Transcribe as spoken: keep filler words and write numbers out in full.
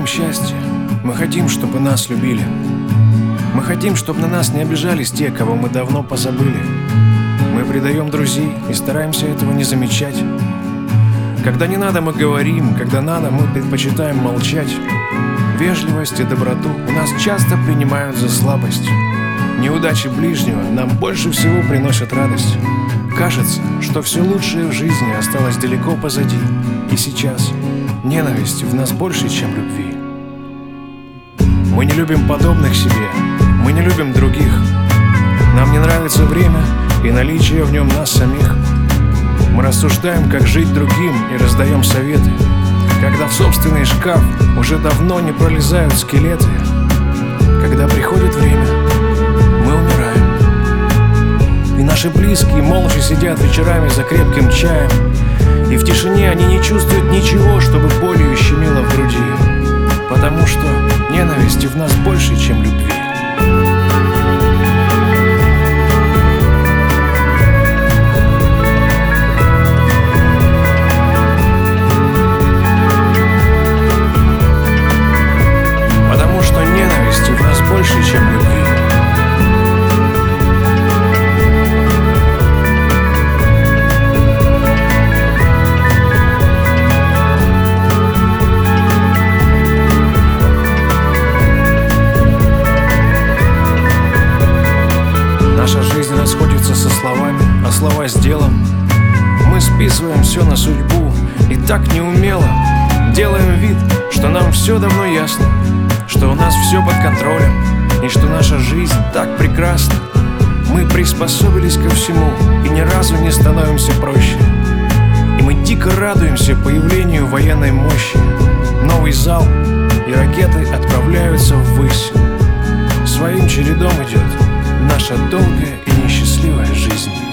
счастье, мы хотим, чтобы нас любили. Мы хотим, чтобы на нас не обижались те, кого мы давно позабыли. Мы предаем друзей и стараемся этого не замечать. Когда не надо, мы говорим, когда надо, мы предпочитаем молчать. Вежливость и доброту у нас часто принимают за слабость. Неудачи ближнего нам больше всего приносят радость. Кажется, что все лучшее в жизни осталось далеко позади. И сейчас ненависти в нас больше, чем любви. Мы не любим подобных себе, мы не любим других. Нам не нравится время и наличие в нем нас самих. Мы рассуждаем, как жить другим, и раздаем советы, когда в собственный шкаф уже давно не пролезают скелеты. Когда приходит время, мы умираем. И наши близкие молча сидят вечерами за крепким чаем, и в тишине они не чувствуют ничего, чтобы болью щемило в груди, потому что ненависти в нас больше, чем любви. Потому что ненависти в нас больше, чем любви. Наша жизнь расходится со словами, а слова с делом. Мы списываем все на судьбу и так неумело делаем вид, что нам все давно ясно, что у нас все под контролем и что наша жизнь так прекрасна. Мы приспособились ко всему и ни разу не становимся проще. И мы дико радуемся появлению военной мощи. Новый зал и ракеты отправляются ввысь. Своим чередом идет наша долгая и несчастливая жизнь.